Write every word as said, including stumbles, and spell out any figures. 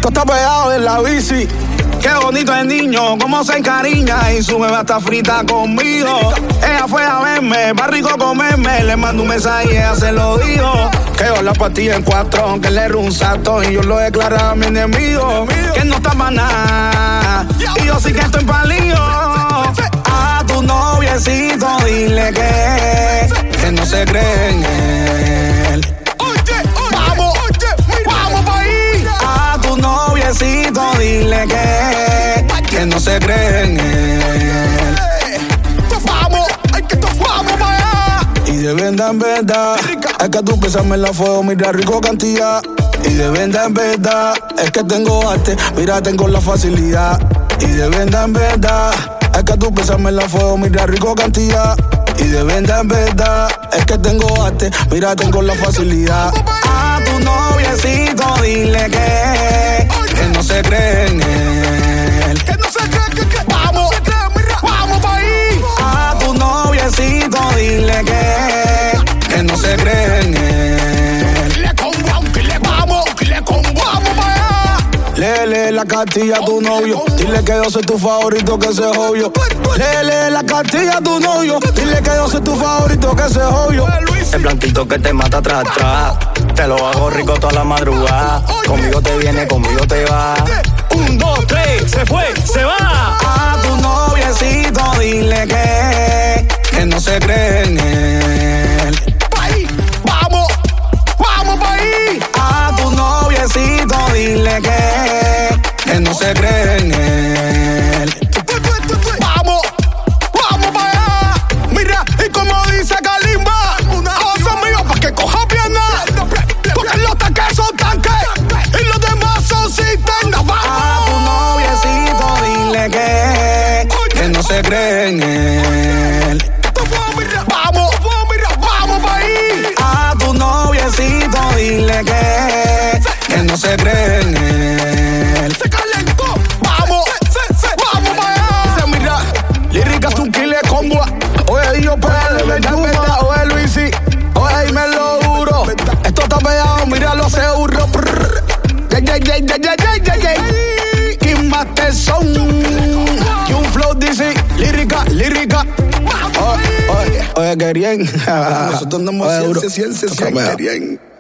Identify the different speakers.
Speaker 1: Tú estás pegado en la bici. Qué bonito el niño, cómo se encariña y su bebé está frita conmigo. Ella fue a verme, va rico comerme. Le mando un mensaje y ella se lo dijo. Que yo la pastilla en cuatro, que le erró un salto y yo lo declaré a mi enemigo. Que no está para nada y yo sí que estoy palío. A tu noviecito dile que, que no se cree en él. Vamos, vamos pa' ahí. A tu noviecito dile que, que no se cree en él. Vamos, hay que vamos pa' allá. Y de verdad en verdad, es que tú besarme la fuego, mira rico cantidad. Y de verdad en verdad, es que tengo arte, mira tengo la facilidad. Y de verdad en verdad, es que tú besarme la fuego, mira rico cantidad. Y de verdad en verdad, es que tengo arte, mira tengo la facilidad. A tu noviecito dile que, que no se cree en él. Que no se cree, que, que vamos, se cree, mira, vamos pa' ahí. A tu noviecito dile que, que no se cree en él. Dile con guau, que le vamos, que le con vamos pa' allá. Léele la cartilla a tu novio, dile que yo soy tu favorito, que ese es obvio. Léele la cartilla a tu novio, dile que yo soy tu favorito, que ese es obvio.
Speaker 2: El blanquito que te mata tras atrás, te lo hago rico toda la madrugada. Conmigo te viene, conmigo te va. Un, dos, tres, se fue, se va.
Speaker 1: A tu noviecito dile que, que no se cree en él. Pa' ahí, vamos, vamos pa' ahí. A tu noviecito dile que, que no se cree en él. Vamos, vamos pa' allá. Mira, y como dice Kalimba, cosas mías pa' que coja pierna. Porque los tanques son tanques y los demás son cisternas. A tu noviecito dile que, que no se cree en él. Vamos, vamos pa' ahí. A tu noviecito dile que, que no se cree en él. Se calentó, vamos, vamos pa' allá. Dice, mira, líricas un kile combo. Oye, yo pégale, verdad, verdad. Oye, Luisi, oye, dime lo duro. Esto está pegado, mira los euros. Yay, yay, yay, yay, yay, yay, yay. King Master Son. Que un flow dice, lírica, lírica. Oye, oye, oye, qué bien. Nosotros andamos ciencia, ciencia, ciencia, qué bien.